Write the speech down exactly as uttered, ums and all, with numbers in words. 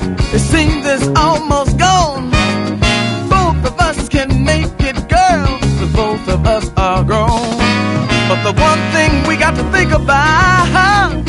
It seems it's almost gone. Both of us can make it, girl, but both of us are grown. But the one thing we got to think about,